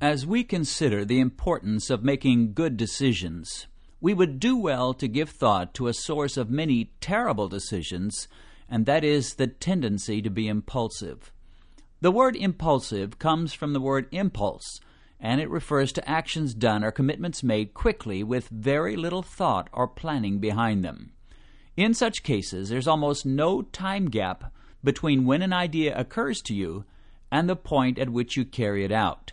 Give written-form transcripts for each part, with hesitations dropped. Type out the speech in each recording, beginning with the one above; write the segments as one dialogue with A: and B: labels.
A: As we consider the importance of making good decisions, we would do well to give thought to a source of many terrible decisions, and that is the tendency to be impulsive. The word impulsive comes from the word impulse, and it refers to actions done or commitments made quickly with very little thought or planning behind them. In such cases, there's almost no time gap between when an idea occurs to you and the point at which you carry it out.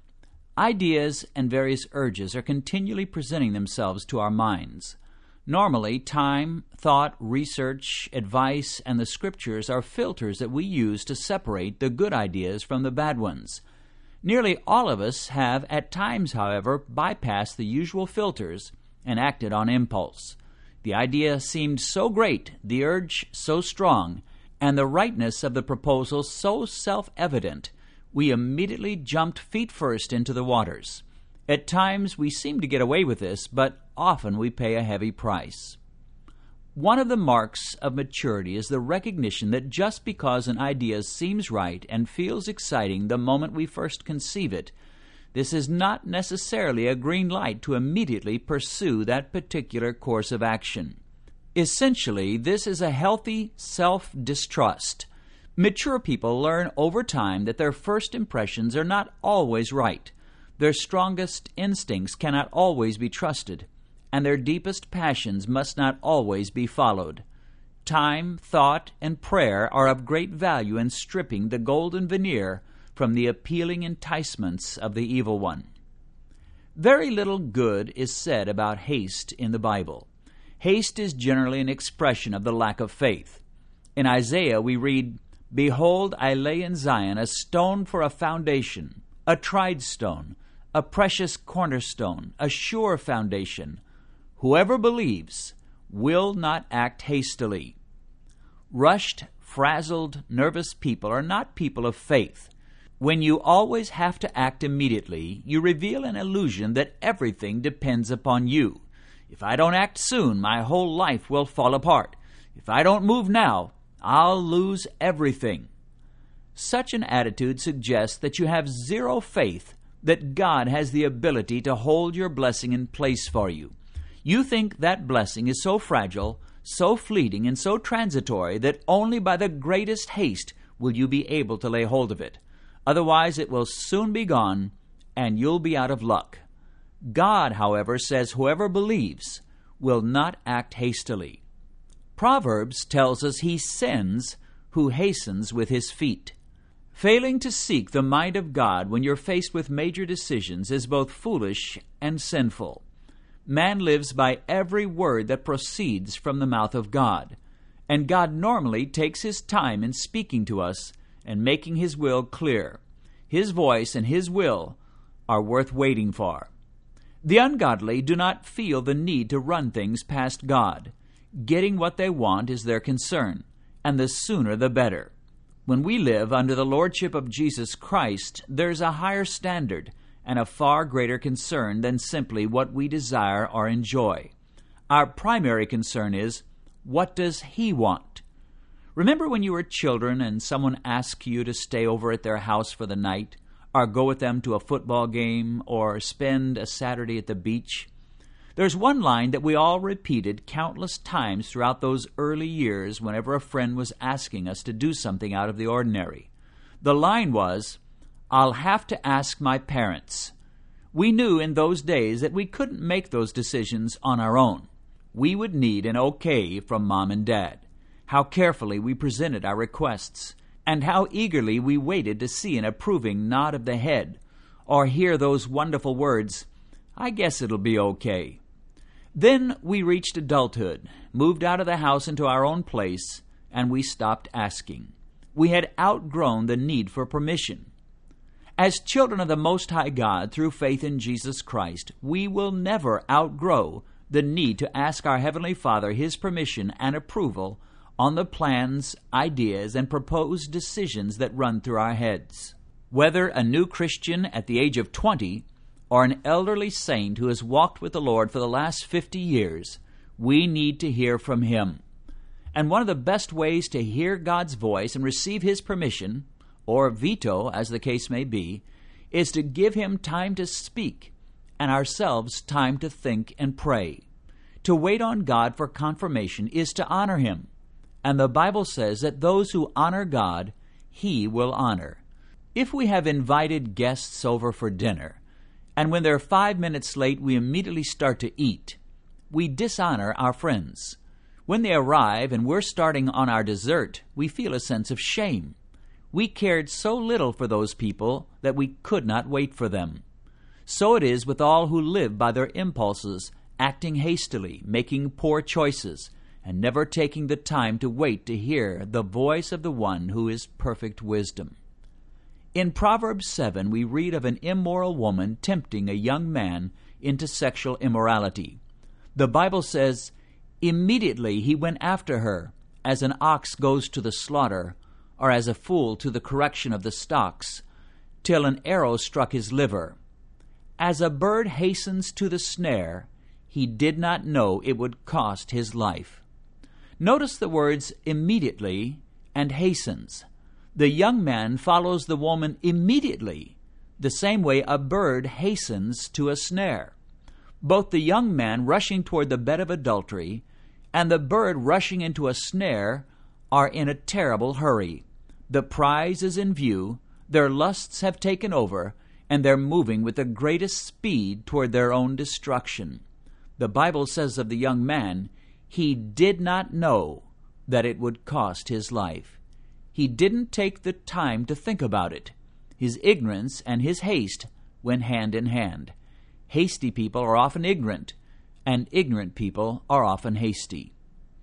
A: Ideas and various urges are continually presenting themselves to our minds. Normally, time, thought, research, advice, and the Scriptures are filters that we use to separate the good ideas from the bad ones. Nearly all of us have, at times, however, bypassed the usual filters and acted on impulse. The idea seemed so great, the urge so strong, and the rightness of the proposal so self-evident, we immediately jumped feet first into the waters. At times we seem to get away with this, but often we pay a heavy price. One of the marks of maturity is the recognition that just because an idea seems right and feels exciting the moment we first conceive it, this is not necessarily a green light to immediately pursue that particular course of action. Essentially, this is a healthy self-distrust. Mature people learn over time that their first impressions are not always right, their strongest instincts cannot always be trusted, and their deepest passions must not always be followed. Time, thought, and prayer are of great value in stripping the golden veneer from the appealing enticements of the evil one. Very little good is said about haste in the Bible. Haste is generally an expression of the lack of faith. In Isaiah we read, "Behold, I lay in Zion a stone for a foundation, a tried stone, a precious cornerstone, a sure foundation. Whoever believes will not act hastily." Rushed, frazzled, nervous people are not people of faith. When you always have to act immediately, you reveal an illusion that everything depends upon you. If I don't act soon, my whole life will fall apart. If I don't move now, I'll lose everything. Such an attitude suggests that you have zero faith that God has the ability to hold your blessing in place for you. You think that blessing is so fragile, so fleeting, and so transitory that only by the greatest haste will you be able to lay hold of it. Otherwise, it will soon be gone, and you'll be out of luck. God, however, says whoever believes will not act hastily. Proverbs tells us he sends who hastens with his feet. Failing to seek the mind of God when you're faced with major decisions is both foolish and sinful. Man lives by every word that proceeds from the mouth of God, and God normally takes his time in speaking to us and making his will clear. His voice and his will are worth waiting for. The ungodly do not feel the need to run things past God. Getting what they want is their concern, and the sooner the better. When we live under the lordship of Jesus Christ, there's a higher standard and a far greater concern than simply what we desire or enjoy. Our primary concern is, what does he want? Remember when you were children and someone asked you to stay over at their house for the night, or go with them to a football game, or spend a Saturday at the beach? There's one line that we all repeated countless times throughout those early years whenever a friend was asking us to do something out of the ordinary. The line was, "I'll have to ask my parents." We knew in those days that we couldn't make those decisions on our own. We would need an okay from Mom and Dad. How carefully we presented our requests, and how eagerly we waited to see an approving nod of the head, or hear those wonderful words, "I guess it'll be okay." Then we reached adulthood, moved out of the house into our own place, and we stopped asking. We had outgrown the need for permission. As children of the Most High God through faith in Jesus Christ, we will never outgrow the need to ask our Heavenly Father His permission and approval on the plans, ideas, and proposed decisions that run through our heads. Whether a new Christian at the age of 20 or an elderly saint who has walked with the Lord for the last 50 years, we need to hear from Him. And one of the best ways to hear God's voice and receive His permission, or veto as the case may be, is to give him time to speak and ourselves time to think and pray. To wait on God for confirmation is to honor him. And the Bible says that those who honor God, he will honor. If we have invited guests over for dinner, and when they're 5 minutes late we immediately start to eat, we dishonor our friends. When they arrive and we're starting on our dessert, we feel a sense of shame. We cared so little for those people that we could not wait for them. So it is with all who live by their impulses, acting hastily, making poor choices, and never taking the time to wait to hear the voice of the one who is perfect wisdom. In Proverbs 7, we read of an immoral woman tempting a young man into sexual immorality. The Bible says, "Immediately he went after her, as an ox goes to the slaughter, or as a fool to the correction of the stocks, till an arrow struck his liver. As a bird hastens to the snare, he did not know it would cost his life." Notice the words immediately and hastens. The young man follows the woman immediately, the same way a bird hastens to a snare. Both the young man rushing toward the bed of adultery and the bird rushing into a snare are in a terrible hurry. The prize is in view, their lusts have taken over, and they're moving with the greatest speed toward their own destruction. The Bible says of the young man, he did not know that it would cost his life. He didn't take the time to think about it. His ignorance and his haste went hand in hand. Hasty people are often ignorant, and ignorant people are often hasty.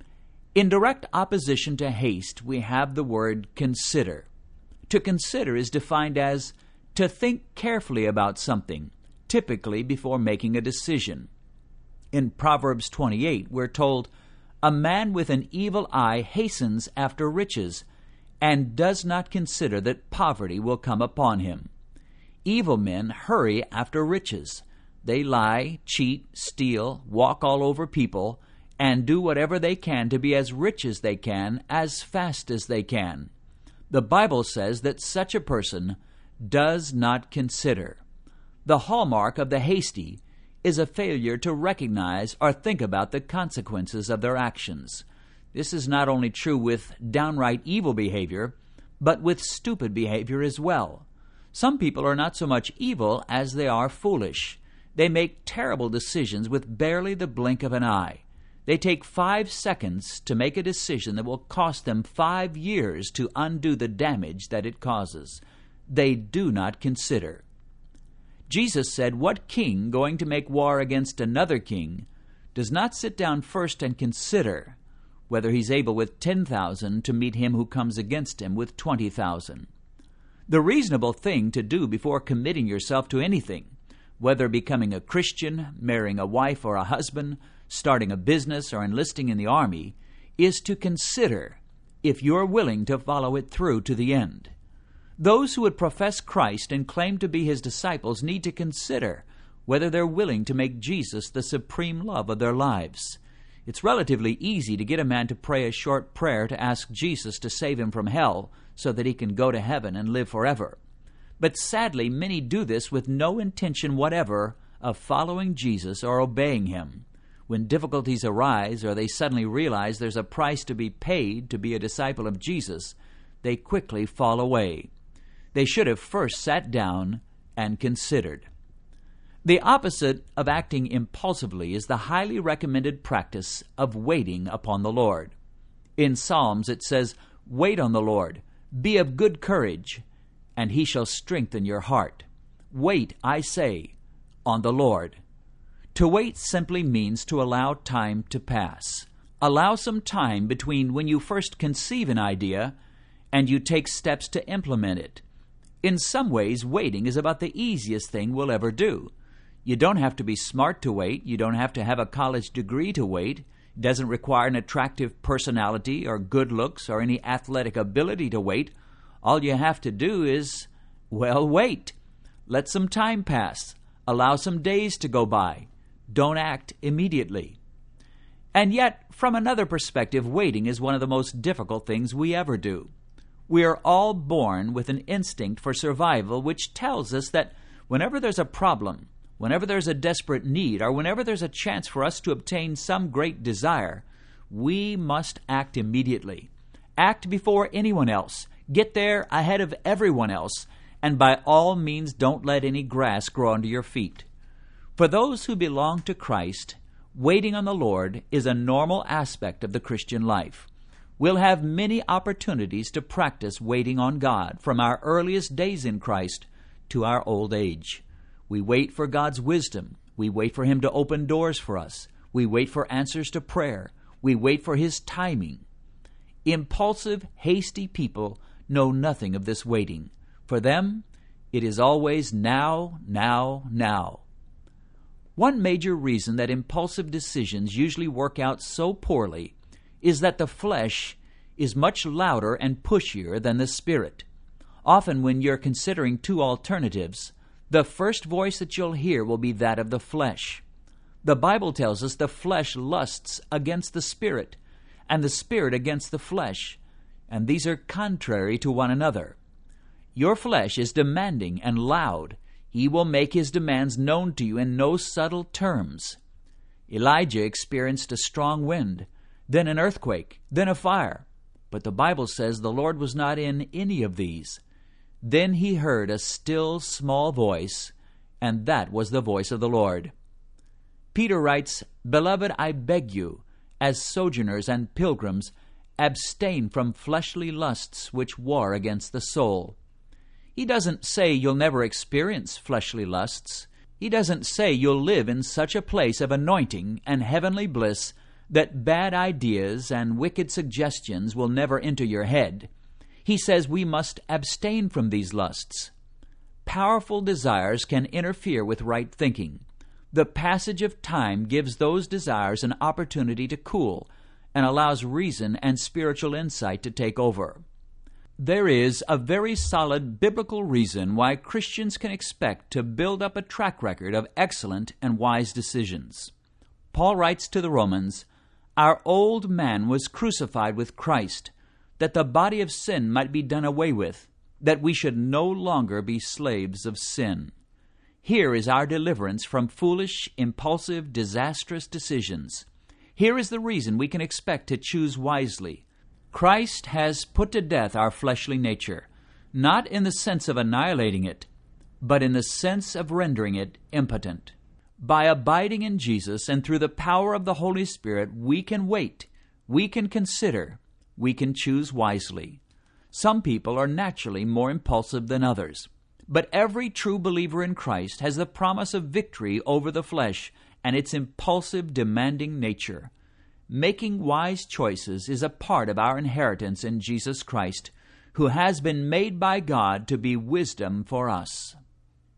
A: In direct opposition to haste, we have the word consider. To consider is defined as to think carefully about something, typically before making a decision. In Proverbs 28, we're told, "A man with an evil eye hastens after riches, and does not consider that poverty will come upon him." Evil men hurry after riches. They lie, cheat, steal, walk all over people, and do whatever they can to be as rich as they can, as fast as they can. The Bible says that such a person does not consider. The hallmark of the hasty is a failure to recognize or think about the consequences of their actions. This is not only true with downright evil behavior, but with stupid behavior as well. Some people are not so much evil as they are foolish. They make terrible decisions with barely the blink of an eye. They take 5 seconds to make a decision that will cost them 5 years to undo the damage that it causes. They do not consider. Jesus said, "What king going to make war against another king does not sit down first and consider whether he's able with 10,000 to meet him who comes against him with 20,000. The reasonable thing to do before committing yourself to anything, whether becoming a Christian, marrying a wife or a husband, starting a business, or enlisting in the army, is to consider if you're willing to follow it through to the end. Those who would profess Christ and claim to be his disciples need to consider whether they're willing to make Jesus the supreme love of their lives. It's relatively easy to get a man to pray a short prayer to ask Jesus to save him from hell so that he can go to heaven and live forever. But sadly, many do this with no intention whatever of following Jesus or obeying him. When difficulties arise or they suddenly realize there's a price to be paid to be a disciple of Jesus, they quickly fall away. They should have first sat down and considered. The opposite of acting impulsively is the highly recommended practice of waiting upon the Lord. In Psalms it says, "Wait on the Lord, be of good courage, and he shall strengthen your heart." Wait, I say, on the Lord. To wait simply means to allow time to pass. Allow some time between when you first conceive an idea and you take steps to implement it. In some ways, waiting is about the easiest thing we'll ever do. You don't have to be smart to wait. You don't have to have a college degree to wait. It doesn't require an attractive personality or good looks or any athletic ability to wait. All you have to do is, wait. Let some time pass. Allow some days to go by. Don't act immediately. And yet, from another perspective, waiting is one of the most difficult things we ever do. We are all born with an instinct for survival which tells us that Whenever there's a problem, whenever there's a desperate need, or whenever there's a chance for us to obtain some great desire, we must act immediately. Act before anyone else. Get there ahead of everyone else, and by all means don't let any grass grow under your feet. For those who belong to Christ, waiting on the Lord is a normal aspect of the Christian life. We'll have many opportunities to practice waiting on God from our earliest days in Christ to our old age. We wait for God's wisdom. We wait for Him to open doors for us. We wait for answers to prayer. We wait for His timing. Impulsive, hasty people know nothing of this waiting. For them, it is always now, now, now. One major reason that impulsive decisions usually work out so poorly is that the flesh is much louder and pushier than the spirit. Often when you're considering two alternatives, the first voice that you'll hear will be that of the flesh. The Bible tells us the flesh lusts against the spirit, and the spirit against the flesh, and these are contrary to one another. Your flesh is demanding and loud. He will make his demands known to you in no subtle terms. Elijah experienced a strong wind, then an earthquake, then a fire. But the Bible says the Lord was not in any of these. Then he heard a still small voice, and that was the voice of the Lord. Peter writes, "Beloved, I beg you, as sojourners and pilgrims, abstain from fleshly lusts which war against the soul." He doesn't say you'll never experience fleshly lusts. He doesn't say you'll live in such a place of anointing and heavenly bliss that bad ideas and wicked suggestions will never enter your head. He says we must abstain from these lusts. Powerful desires can interfere with right thinking. The passage of time gives those desires an opportunity to cool and allows reason and spiritual insight to take over. There is a very solid biblical reason why Christians can expect to build up a track record of excellent and wise decisions. Paul writes to the Romans, "Our old man was crucified with Christ, that the body of sin might be done away with, that we should no longer be slaves of sin." Here is our deliverance from foolish, impulsive, disastrous decisions. Here is the reason we can expect to choose wisely. Christ has put to death our fleshly nature, not in the sense of annihilating it, but in the sense of rendering it impotent. By abiding in Jesus and through the power of the Holy Spirit, we can wait, we can consider, we can choose wisely. Some people are naturally more impulsive than others, but every true believer in Christ has the promise of victory over the flesh and its impulsive, demanding nature. Making wise choices is a part of our inheritance in Jesus Christ, who has been made by God to be wisdom for us.